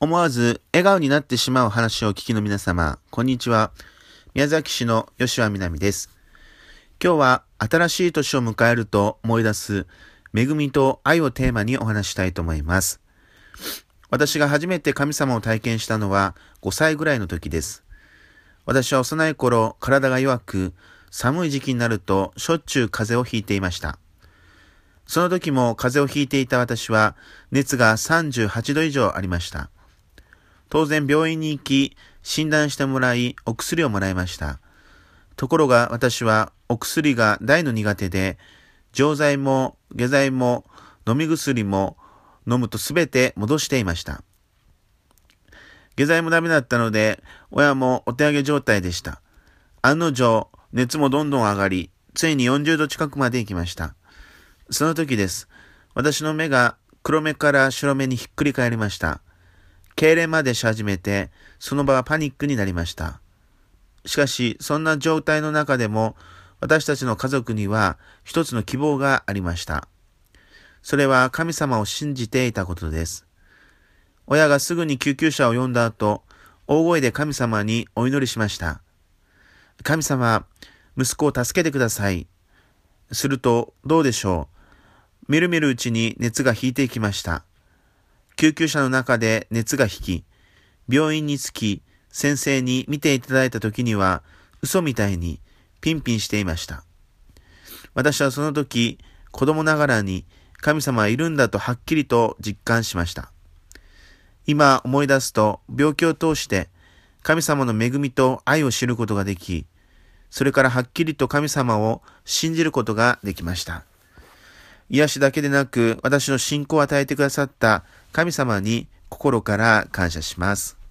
思わず笑顔になってしまう話をお聞きの皆様、こんにちは。宮崎市の吉和みなみです。今日は新しい年を迎えると思い出す恵みと愛をテーマにお話したいと思います。私が初めて神様を体験したのは5歳ぐらいの時です。私は幼い頃、体が弱く、寒い時期になるとしょっちゅう風邪をひいていました。その時も風邪をひいていた私は熱が38度以上ありました。当然病院に行き、診断してもらい、お薬をもらいました。ところが私はお薬が大の苦手で、錠剤も下剤も飲み薬も飲むとすべて戻していました。下剤もダメだったので、親もお手上げ状態でした。案の定、熱もどんどん上がり、ついに40度近くまで行きました。その時です。私の目が黒目から白目にひっくり返りました。痙攣までし始めて、その場はパニックになりました。しかし、そんな状態の中でも、私たちの家族には一つの希望がありました。それは神様を信じていたことです。親がすぐに救急車を呼んだ後、大声で神様にお祈りしました。神様、息子を助けてください。すると、どうでしょう。みるみるうちに熱が引いていきました。救急車の中で熱が引き、病院に着き、先生に見ていただいた時には、嘘みたいにピンピンしていました。私はその時、子供ながらに神様はいるんだとはっきりと実感しました。今思い出すと、病気を通して神様の恵みと愛を知ることができ、それからはっきりと神様を信じることができました。癒しだけでなく、私の信仰を与えてくださった神様に心から感謝します。